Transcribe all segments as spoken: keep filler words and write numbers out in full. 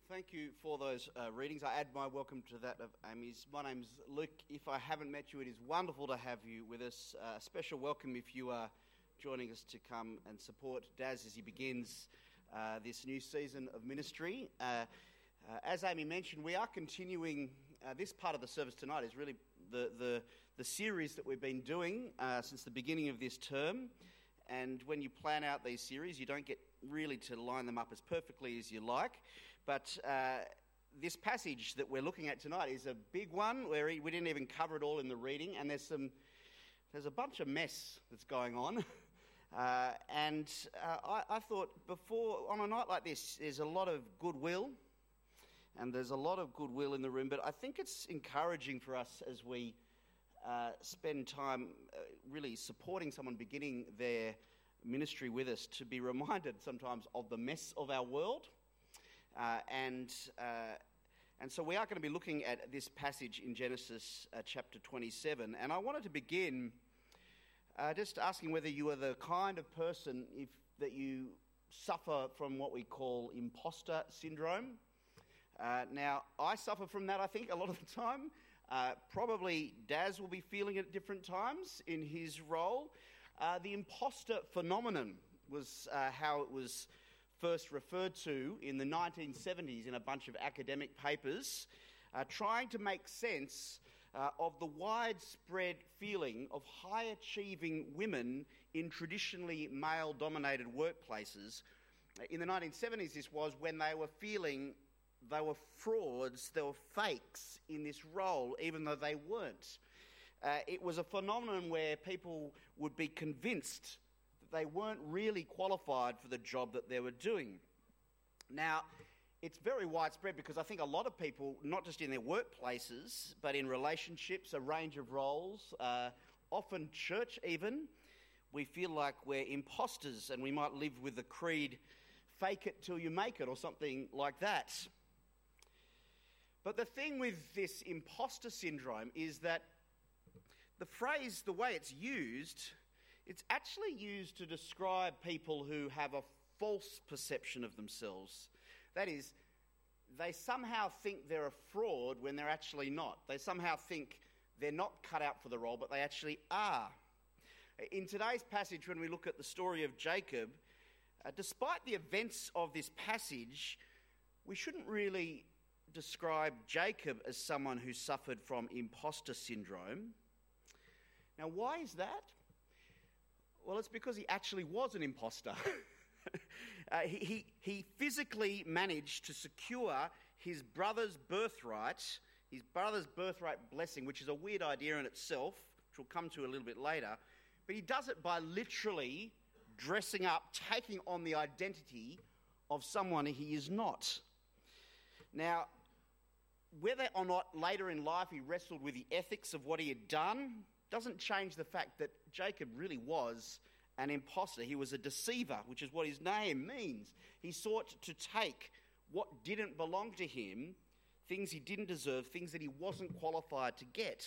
Thank you for those uh, readings. I add my welcome to that of Amy's. My name's Luke. If I haven't met you, it is wonderful to have you with us. Uh, a special welcome if you are joining us to come and support Daz as he begins uh, this new season of ministry. Uh, uh, as Amy mentioned, we are continuing, uh, this part of the service tonight is really the, the, the series that we've been doing uh, since the beginning of this term. And when you plan out these series, you don't get really to line them up as perfectly as you like. But uh, this passage that we're looking at tonight is a big one where we didn't even cover it all in the reading, and there's some there's a bunch of mess that's going on. uh, and uh, I, I thought before, on a night like this, there's a lot of goodwill, and there's a lot of goodwill in the room, but I think it's encouraging for us as we uh, spend time uh, really supporting someone beginning their ministry with us to be reminded sometimes of the mess of our world. Uh, and uh, and so we are going to be looking at this passage in Genesis uh, chapter twenty-seven. And I wanted to begin uh, just asking whether you are the kind of person if that you suffer from what we call imposter syndrome. Uh, now, I suffer from that, I think, a lot of the time. Uh, probably Daz will be feeling it at different times in his role. Uh, the imposter phenomenon was uh, how it was first referred to in the nineteen seventies in a bunch of academic papers, uh, trying to make sense uh, of the widespread feeling of high-achieving women in traditionally male-dominated workplaces. In the nineteen seventies, this was when they were feeling they were frauds, they were fakes in this role, even though they weren't. Uh, it was a phenomenon where people would be convinced they weren't really qualified for the job that they were doing. Now, it's very widespread because I think a lot of people, not just in their workplaces, but in relationships, a range of roles, uh, often church even, we feel like we're imposters and we might live with the creed, fake it till you make it, or something like that. But the thing with this imposter syndrome is that the phrase, the way it's used, it's actually used to describe people who have a false perception of themselves. That is, they somehow think they're a fraud when they're actually not. They somehow think they're not cut out for the role, but they actually are. In today's passage, when we look at the story of Jacob, uh, despite the events of this passage, we shouldn't really describe Jacob as someone who suffered from imposter syndrome. Now, why is that? Well, it's because he actually was an imposter. uh, he, he, he physically managed to secure his brother's birthright, his brother's birthright blessing, which is a weird idea in itself, which we'll come to a little bit later. But he does it by literally dressing up, taking on the identity of someone he is not. Now, whether or not later in life he wrestled with the ethics of what he had done doesn't change the fact that Jacob really was an imposter. He was a deceiver, which is what his name means. He sought to take what didn't belong to him, things he didn't deserve, things that he wasn't qualified to get.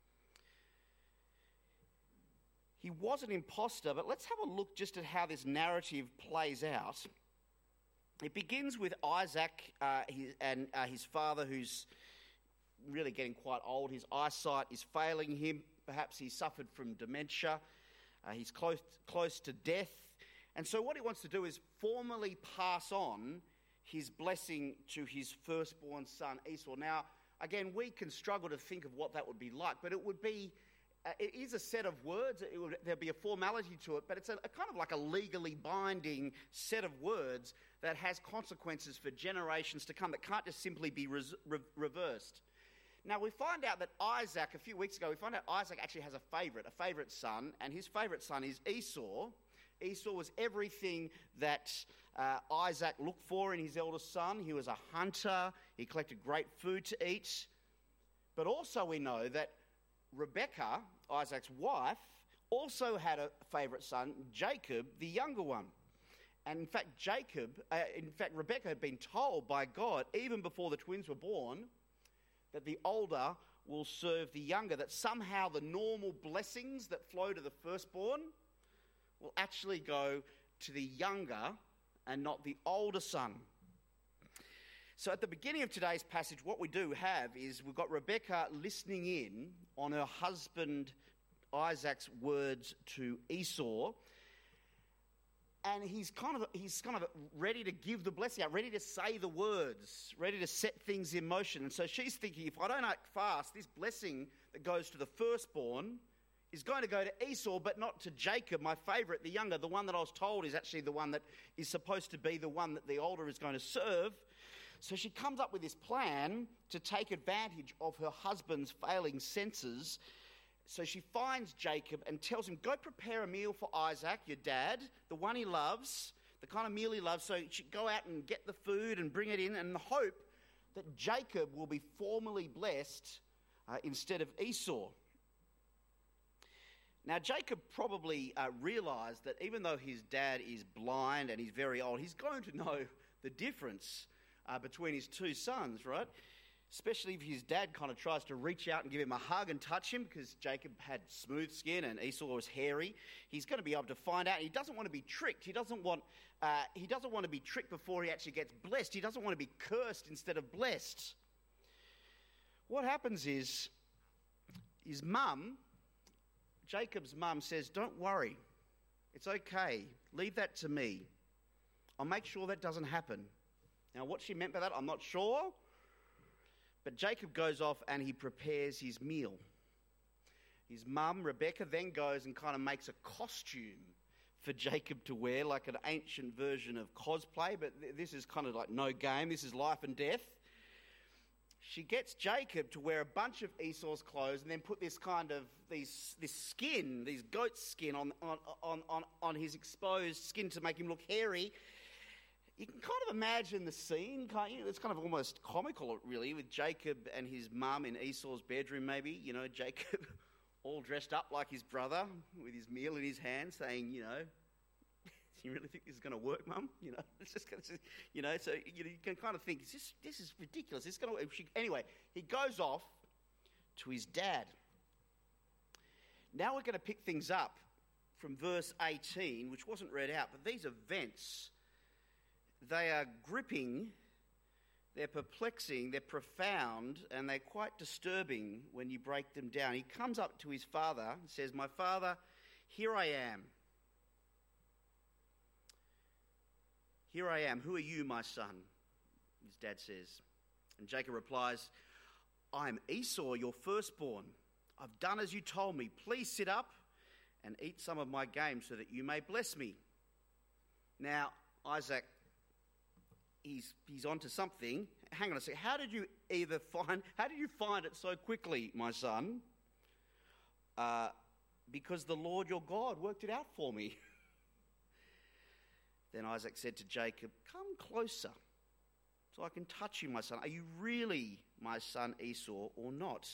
He was an imposter, but let's have a look just at how this narrative plays out. It begins with Isaac uh, his, and uh, his father, who's really getting quite old. His eyesight is failing him. Perhaps he suffered from dementia. Uh, he's close, close to death. And so what he wants to do is formally pass on his blessing to his firstborn son, Esau. Now, again, we can struggle to think of what that would be like, but it would be, uh, it is a set of words. It would, there'd be a formality to it, but it's a, a kind of like a legally binding set of words that has consequences for generations to come that can't just simply be res- re- reversed. Now, we find out that Isaac, a few weeks ago, we find out Isaac actually has a favourite, a favourite son, and his favourite son is Esau. Esau was everything that uh, Isaac looked for in his eldest son. He was a hunter. He collected great food to eat. But also we know that Rebekah, Isaac's wife, also had a favourite son, Jacob, the younger one. And in fact, Jacob, uh, in fact, Rebekah had been told by God, even before the twins were born, that the older will serve the younger, that somehow the normal blessings that flow to the firstborn will actually go to the younger and not the older son. So at the beginning of today's passage, what we do have is we've got Rebekah listening in on her husband Isaac's words to Esau, and he's kind of he's kind of ready to give the blessing out, ready to say the words, ready to set things in motion. And so she's thinking, if I don't act fast, this blessing that goes to the firstborn is going to go to Esau, but not to Jacob, my favourite, the younger. The one that I was told is actually the one that is supposed to be the one that the older is going to serve. So she comes up with this plan to take advantage of her husband's failing senses. So she finds Jacob and tells him, go prepare a meal for Isaac, your dad, the one he loves, the kind of meal he loves. So she go out and get the food and bring it in in the hope that Jacob will be formally blessed uh, instead of Esau. Now, Jacob probably uh, realised that even though his dad is blind and he's very old, he's going to know the difference uh, between his two sons, right? Especially if his dad kind of tries to reach out and give him a hug and touch him, because Jacob had smooth skin and Esau was hairy. He's going to be able to find out. He doesn't want to be tricked. He doesn't want uh, he doesn't want to be tricked before he actually gets blessed. He doesn't want to be cursed instead of blessed. What happens is his mum, Jacob's mum, says, don't worry. It's okay. Leave that to me. I'll make sure that doesn't happen. Now, what she meant by that, I'm not sure. But Jacob goes off and he prepares his meal. His mum, Rebekah, then goes and kind of makes a costume for Jacob to wear, like an ancient version of cosplay, but th- this is kind of like no game. This is life and death. She gets Jacob to wear a bunch of Esau's clothes and then put this kind of, these, this skin, these goat skin on, on, on, on, on his exposed skin to make him look hairy. You can kind of imagine the scene, can't you? It's kind of almost comical, really, with Jacob and his mum in Esau's bedroom, maybe. You know, Jacob all dressed up like his brother with his meal in his hand, saying, you know, do you really think this is going to work, Mum? You know, it's just going to, you know, so you, know, you can kind of think, is this, this is ridiculous. This is going to. Anyway, he goes off to his dad. Now we're going to pick things up from verse eighteen, which wasn't read out, but these events, they are gripping, they're perplexing, they're profound, and they're quite disturbing when you break them down. He comes up to his father and says, my father, here I am. Here I am. Who are you, my son? His dad says. And Jacob replies, I'm Esau, your firstborn. I've done as you told me. Please sit up and eat some of my game so that you may bless me. Now, Isaac, he's he's onto something. Hang on a second. How did you either find, how did you find it so quickly, my son? Uh, because the Lord your God worked it out for me. Then Isaac said to Jacob, come closer so I can touch you, my son. Are you really my son Esau or not?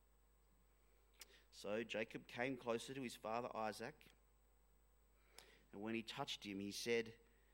So Jacob came closer to his father Isaac, and when he touched him, he said,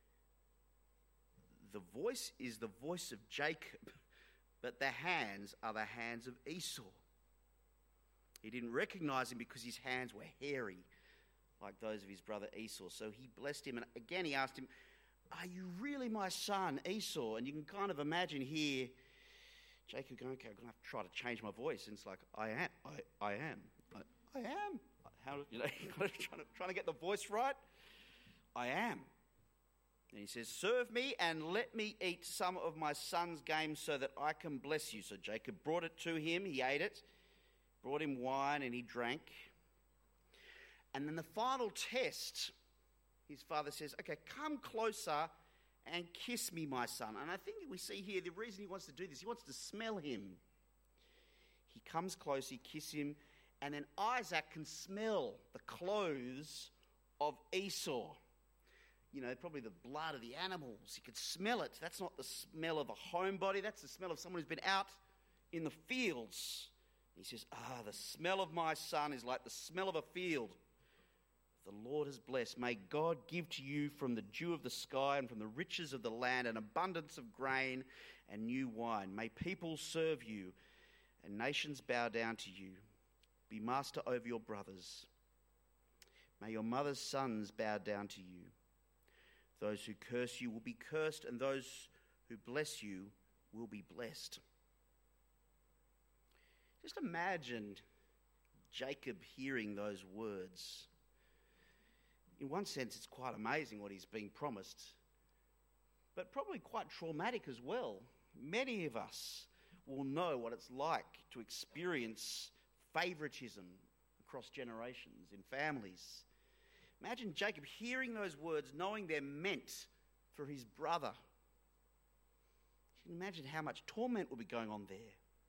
the voice is the voice of Jacob, but the hands are the hands of Esau. He didn't recognize him because his hands were hairy, like those of his brother Esau. So he blessed him, and again he asked him, are you really my son Esau? And you can kind of imagine here Jacob going, okay, I'm going to have to try to change my voice. And it's like, I am, I, I am, I, I am. How, you know, trying to, trying to get the voice right. I am. And he says, serve me and let me eat some of my son's game so that I can bless you. So Jacob brought it to him, he ate it, brought him wine and he drank. And then the final test, his father says, okay, come closer and kiss me, my son. And I think we see here the reason he wants to do this, he wants to smell him. He comes close, he kisses him, and then Isaac can smell the clothes of Esau. You know, probably the blood of the animals. He could smell it. That's not the smell of a homebody. That's the smell of someone who's been out in the fields. He says, ah, the smell of my son is like the smell of a field. The Lord has blessed. May God give to you from the dew of the sky and from the riches of the land an abundance of grain and new wine. May people serve you and nations bow down to you. Be master over your brothers. May your mother's sons bow down to you. Those who curse you will be cursed, and those who bless you will be blessed. Just imagine Jacob hearing those words. In one sense, it's quite amazing what he's being promised, but probably quite traumatic as well. Many of us will know what it's like to experience favoritism across generations in families. Imagine Jacob hearing those words, knowing they're meant for his brother. You can imagine how much torment will be going on there.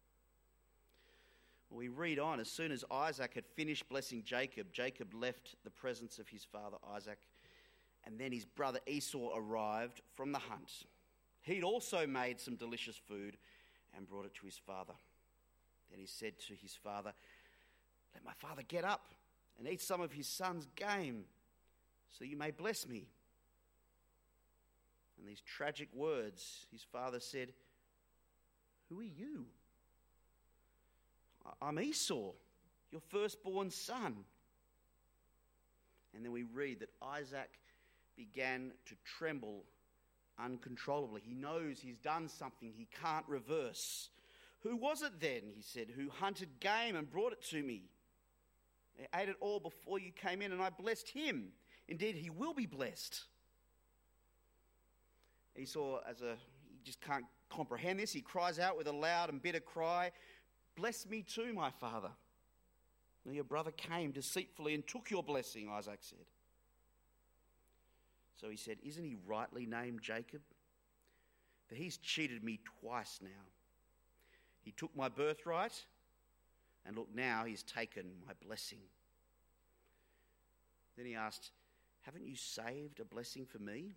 Well, we read on, as soon as Isaac had finished blessing Jacob, Jacob left the presence of his father Isaac, and then his brother Esau arrived from the hunt. He'd also made some delicious food and brought it to his father. Then he said to his father, "Let my father get up and eat some of his son's game, so you may bless me." And these tragic words, his father said, "Who are you?" "I'm Esau, your firstborn son." And then we read that Isaac began to tremble uncontrollably. He knows he's done something he can't reverse. "Who was it then," he said, "who hunted game and brought it to me? I ate it all before you came in, and I blessed him. Indeed, he will be blessed." Esau, as a, he just can't comprehend this. He cries out with a loud and bitter cry, "Bless me too, my father." "Now your brother came deceitfully and took your blessing," Isaac said. So he said, "Isn't he rightly named Jacob? For he's cheated me twice now. He took my birthright, and look, now he's taken my blessing." Then he asked, "Haven't you saved a blessing for me?"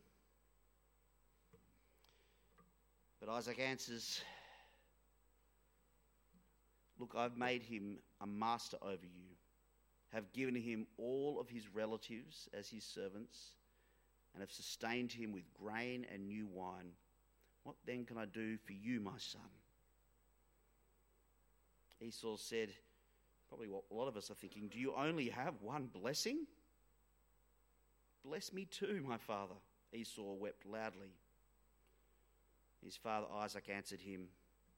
But Isaac answers, "Look, I've made him a master over you, have given him all of his relatives as his servants, and have sustained him with grain and new wine. What then can I do for you, my son?" Esau said, probably what a lot of us are thinking, "Do you only have one blessing? Bless me too, my father." Esau wept loudly. His father Isaac answered him,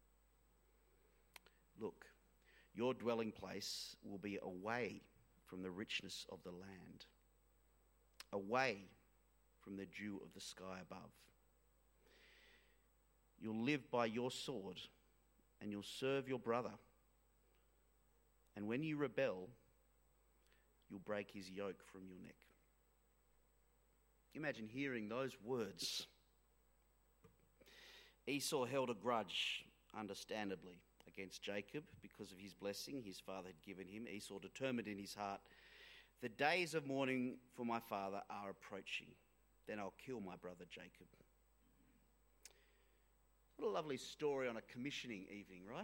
"Look, your dwelling place will be away from the richness of the land, away from the dew of the sky above. You'll live by your sword, and you'll serve your brother. And when you rebel, you'll break his yoke from your neck." Imagine hearing those words. Esau held a grudge, understandably, against Jacob because of his blessing his father had given him. Esau determined in his heart, "The days of mourning for my father are approaching. Then I'll kill my brother Jacob." What a lovely story on a commissioning evening, right?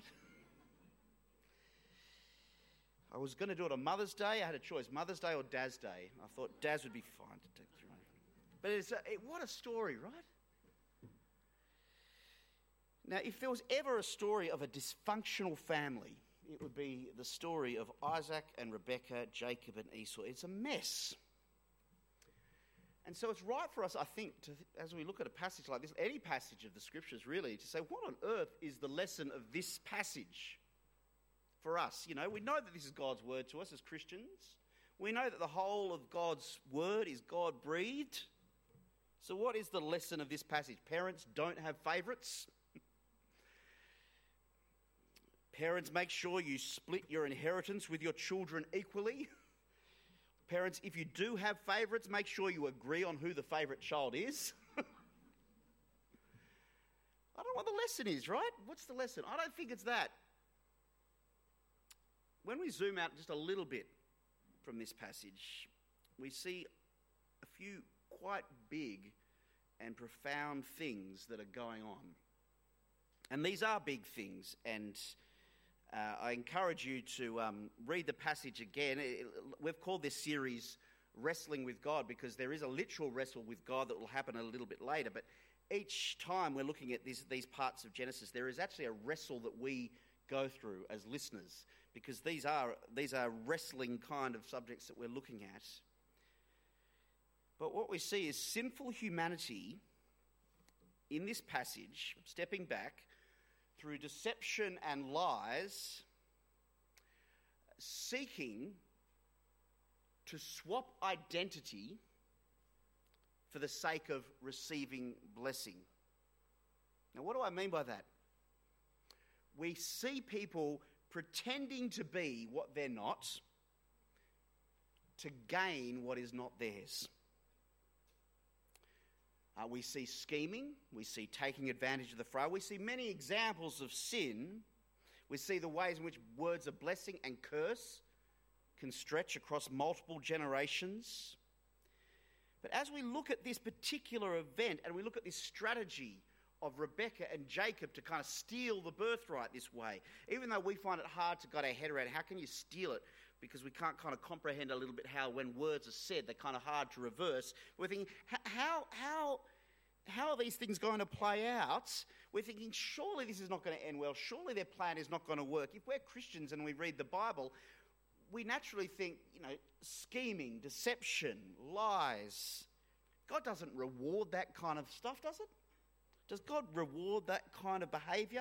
I was going to do it on Mother's Day. I had a choice, Mother's Day or Dad's Day. I thought Dad's would be fine to take through. But it's a, it, what a story, right? Now, if there was ever a story of a dysfunctional family, it would be the story of Isaac and Rebekah, Jacob and Esau. It's a mess. And so it's right for us, I think, to, as we look at a passage like this, any passage of the Scriptures really, to say, what on earth is the lesson of this passage for us? You know, we know that this is God's word to us as Christians. We know that the whole of God's word is God-breathed. So what is the lesson of this passage? Parents, don't have favourites. Parents, make sure you split your inheritance with your children equally. Parents, if you do have favourites, make sure you agree on who the favourite child is. I don't know what the lesson is, right? What's the lesson? I don't think it's that. When we zoom out just a little bit from this passage, we see a few quite big and profound things that are going on. And these are big things, and Uh, I encourage you to um, read the passage again. It, it, we've called this series Wrestling with God because there is a literal wrestle with God that will happen a little bit later. But each time we're looking at this, these parts of Genesis, there is actually a wrestle that we go through as listeners because these are, these are wrestling kind of subjects that we're looking at. But what we see is sinful humanity in this passage, stepping back, through deception and lies, seeking to swap identity for the sake of receiving blessing. Now, what do I mean by that? We see people pretending to be what they're not to gain what is not theirs. Uh, we see scheming, we see taking advantage of the frail, we see many examples of sin. We see the ways in which words of blessing and curse can stretch across multiple generations. But as we look at this particular event and we look at this strategy of Rebekah and Jacob to kind of steal the birthright this way, even though we find it hard to get our head around how can you steal it, because we can't kind of comprehend a little bit how when words are said, they're kind of hard to reverse. We're thinking, how, how, how are these things going to play out? We're thinking, surely this is not going to end well. Surely their plan is not going to work. If we're Christians and we read the Bible, we naturally think, you know, scheming, deception, lies. God doesn't reward that kind of stuff, does it? Does God reward that kind of behaviour?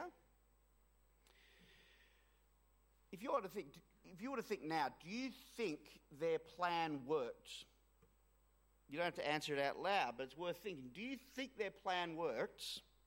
If you were to think, if you were to think now, do you think their plan worked? You don't have to answer it out loud, but it's worth thinking. Do you think their plan worked?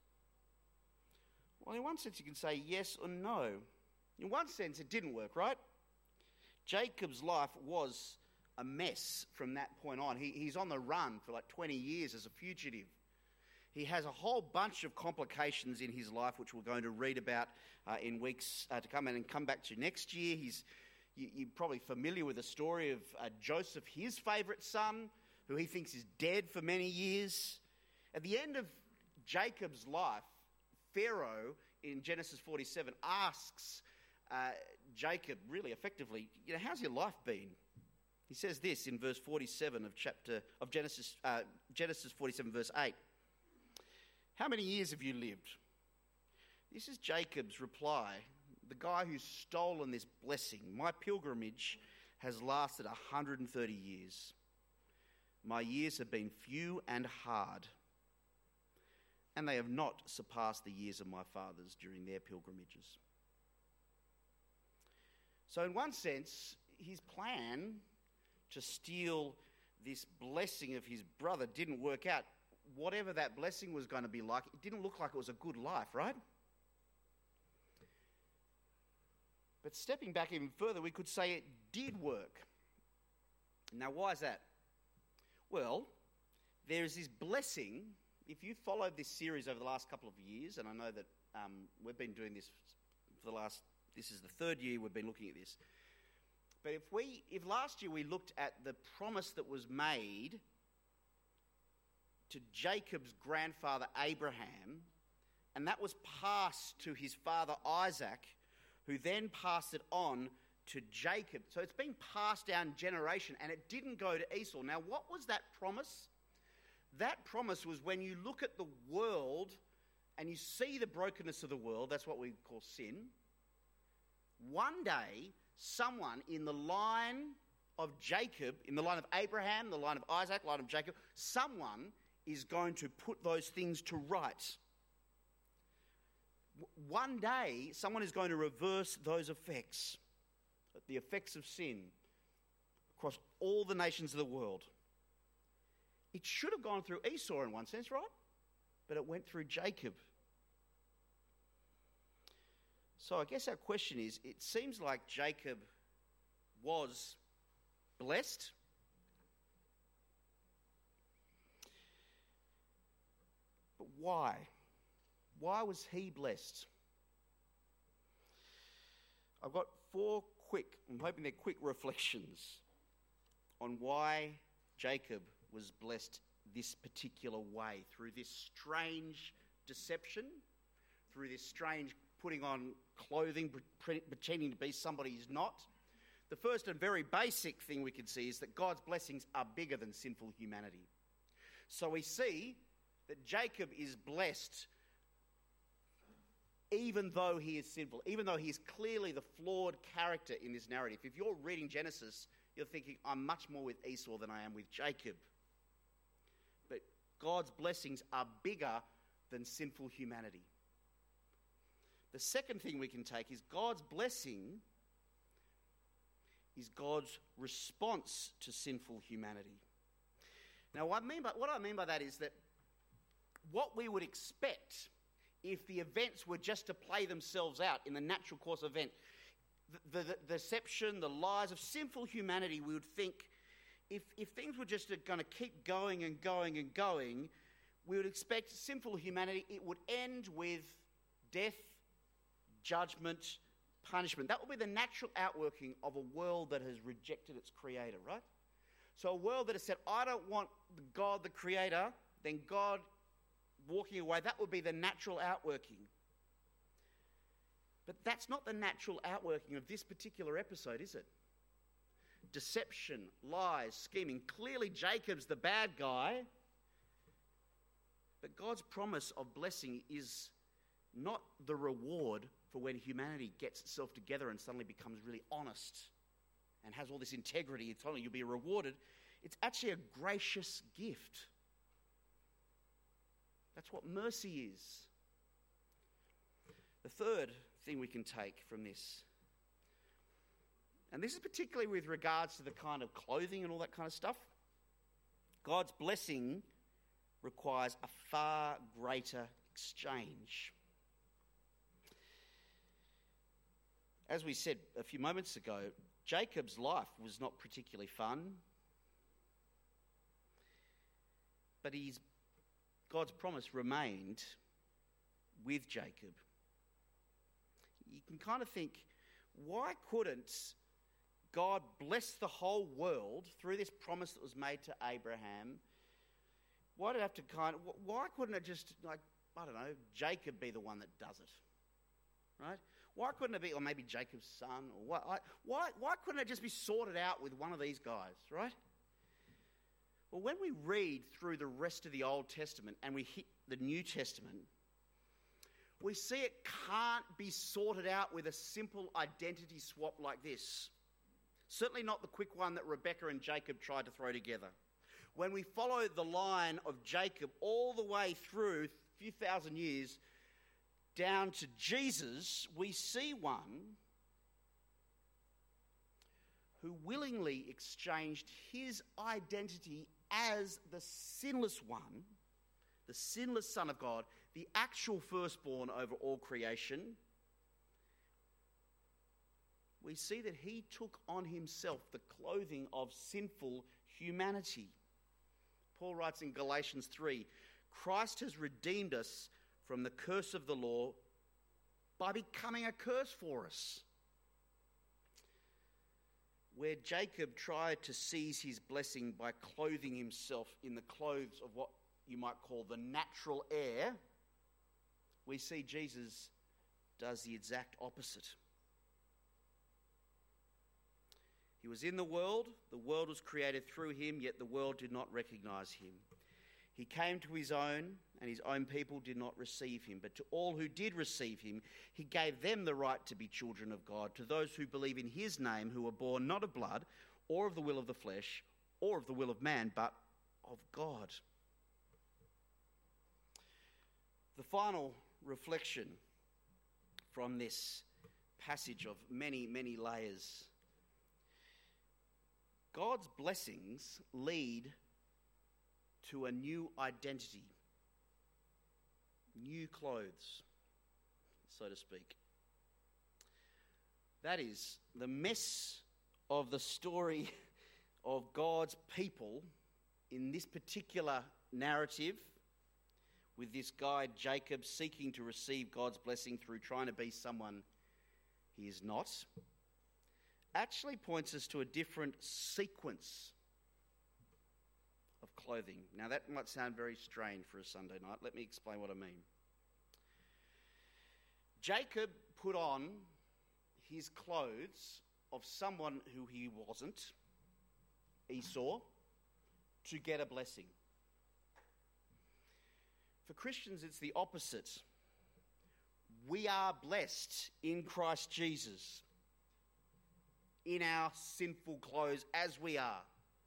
Well, in one sense, you can say yes or no. In one sense, it didn't work, right? Jacob's life was a mess from that point on. He, he's on the run for like twenty years as a fugitive. He has a whole bunch of complications in his life, which we're going to read about uh, in weeks uh, to come and come back to next year. He's you, You're probably familiar with the story of uh, Joseph, his favourite son, who he thinks is dead for many years. At the end of Jacob's life, Pharaoh in Genesis forty-seven asks uh, Jacob, really effectively, you know, how's your life been? He says this in verse forty-seven of chapter of Genesis, uh, Genesis forty-seven, verse eight. How many years have you lived? This is Jacob's reply. The guy who's stolen this blessing. My pilgrimage has lasted one hundred thirty years. My years have been few and hard, and they have not surpassed the years of my fathers during their pilgrimages. So in one sense, his plan to steal this blessing of his brother didn't work out. Whatever that blessing was going to be like, it didn't look like it was a good life, right? But stepping back even further, we could say it did work. Now, why is that? Well, there is this blessing. If you followed this series over the last couple of years, and I know that um, we've been doing this for the last, this is the third year we've been looking at this. But if we, if last year we looked at the promise that was made to Jacob's grandfather Abraham, and that was passed to his father Isaac, who then passed it on to Jacob. So it's been passed down generation, and it didn't go to Esau. Now, what was that promise? That promise was when you look at the world and you see the brokenness of the world, that's what we call sin, one day someone in the line of Jacob, in the line of Abraham, the line of Isaac, the line of Jacob, someone is going to put those things to right. One day, someone is going to reverse those effects, the effects of sin, across all the nations of the world. It should have gone through Esau in one sense, right? But it went through Jacob. So I guess our question is, it seems like Jacob was blessed. But why? Why was he blessed? I've got four quick, I'm hoping they're quick reflections on why Jacob was blessed this particular way, through this strange deception, through this strange putting on clothing, pretending to be somebody he's not. The first and very basic thing we can see is that God's blessings are bigger than sinful humanity. So we see that Jacob is blessed even though he is sinful, even though he is clearly the flawed character in this narrative. If you're reading Genesis, you're thinking, I'm much more with Esau than I am with Jacob. But God's blessings are bigger than sinful humanity. The second thing we can take is God's blessing is God's response to sinful humanity. Now, what I mean by, what I mean by that is that what we would expect if the events were just to play themselves out in the natural course of event, the, the, the deception, the lies of sinful humanity, we would think if, if things were just going to keep going and going and going, we would expect sinful humanity, it would end with death, judgment, punishment. That would be the natural outworking of a world that has rejected its creator, right? So a world that has said, I don't want God the creator, then God walking away, that would be the natural outworking. But that's not the natural outworking of this particular episode, is it? Deception, lies, scheming. Clearly Jacob's the bad guy. But God's promise of blessing is not the reward for when humanity gets itself together and suddenly becomes really honest and has all this integrity. It's only you'll be rewarded. It's actually a gracious gift. That's what mercy is. The third thing we can take from this, and this is particularly with regards to the kind of clothing and all that kind of stuff, God's blessing requires a far greater exchange. As we said a few moments ago, Jacob's life was not particularly fun, but he's, God's promise remained with Jacob. You can kind of think, why couldn't God bless the whole world through this promise that was made to Abraham? Why did it have to kind of, why couldn't it just, like, I don't know, Jacob be the one that does it, right? Why couldn't it be, or maybe Jacob's son, or what? Why, why, why couldn't it just be sorted out with one of these guys, right? Well, when we read through the rest of the Old Testament and we hit the New Testament, we see it can't be sorted out with a simple identity swap like this. Certainly not the quick one that Rebekah and Jacob tried to throw together. When we follow the line of Jacob all the way through a few thousand years down to Jesus, we see one who willingly exchanged his identity as the sinless one, the sinless Son of God, the actual firstborn over all creation. We see that he took on himself the clothing of sinful humanity. Paul writes in Galatians three, Christ has redeemed us from the curse of the law by becoming a curse for us. Where Jacob tried to seize his blessing by clothing himself in the clothes of what you might call the natural heir, we see Jesus does the exact opposite. He was in the world, the world was created through him, yet the world did not recognize him. He came to his own, and his own people did not receive him. But to all who did receive him, he gave them the right to be children of God, to those who believe in his name, who were born not of blood, or of the will of the flesh, or of the will of man, but of God. The final reflection from this passage of many, many layers. God's blessings lead to a new identity, new clothes, so to speak. That is, the mess of the story of God's people in this particular narrative, with this guy Jacob seeking to receive God's blessing through trying to be someone he is not, actually points us to a different sequence of clothing. Now that might sound very strange for a Sunday night. Let me explain what I mean. Jacob put on his clothes of someone who he wasn't, Esau, to get a blessing. For Christians, it's the opposite. We are blessed in Christ Jesus, in our sinful clothes as we are.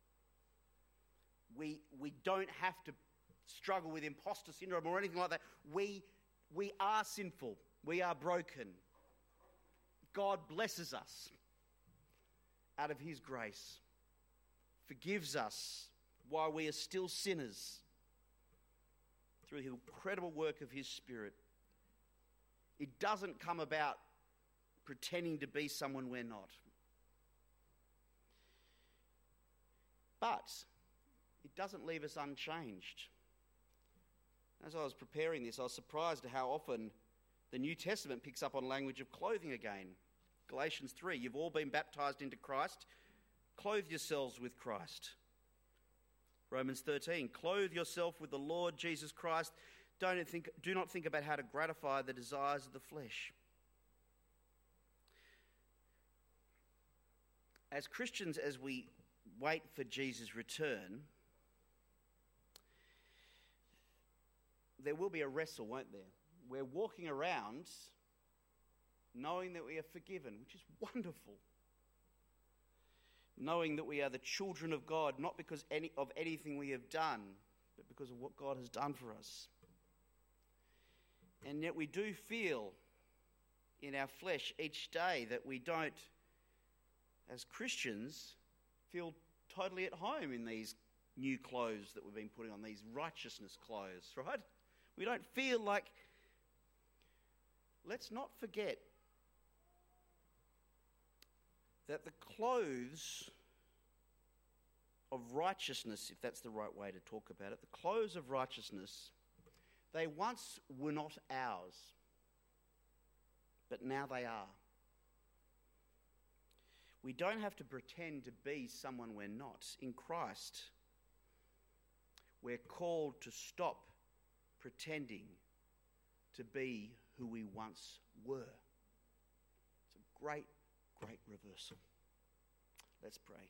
We, we don't have to struggle with imposter syndrome or anything like that. We, we are sinful. We are broken. God blesses us out of his grace, forgives us while we are still sinners through the incredible work of his Spirit. It doesn't come about pretending to be someone we're not. But it doesn't leave us unchanged. As I was preparing this, I was surprised at how often the New Testament picks up on language of clothing again. Galatians three, you've all been baptized into Christ. Clothe yourselves with Christ. Romans thirteen, clothe yourself with the Lord Jesus Christ. Don't think, do not think about how to gratify the desires of the flesh. As Christians, as we wait for Jesus' return, there will be a wrestle, won't there? We're walking around knowing that we are forgiven, which is wonderful. Knowing that we are the children of God, not because any, of anything we have done, but because of what God has done for us. And yet we do feel in our flesh each day that we don't, as Christians, feel totally at home in these new clothes that we've been putting on, these righteousness clothes, right? We don't feel like... Let's not forget that the clothes of righteousness, if that's the right way to talk about it, the clothes of righteousness, they once were not ours, but now they are. We don't have to pretend to be someone we're not. In Christ, we're called to stop pretending to be who we once were. It's a great, great reversal. Let's pray.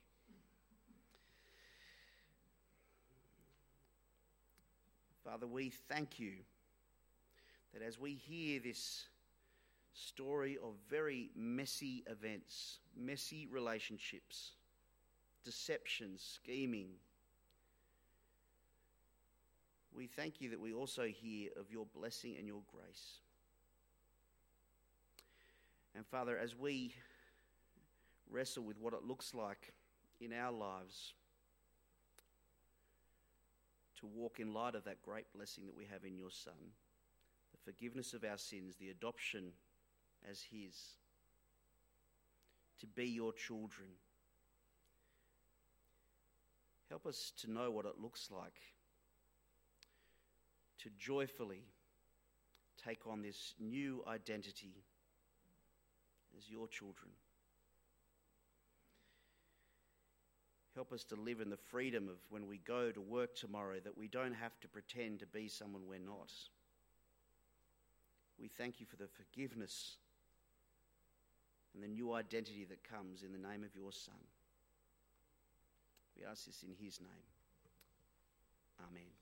Father, we thank you that as we hear this story of very messy events, messy relationships, deception, scheming, we thank you that we also hear of your blessing and your grace. And Father, as we wrestle with what it looks like in our lives to walk in light of that great blessing that we have in your Son, the forgiveness of our sins, the adoption as his, to be your children, help us to know what it looks like to joyfully take on this new identity as your children. Help us to live in the freedom of when we go to work tomorrow, that we don't have to pretend to be someone we're not. We thank you for the forgiveness and the new identity that comes in the name of your Son. We ask this in his name. Amen.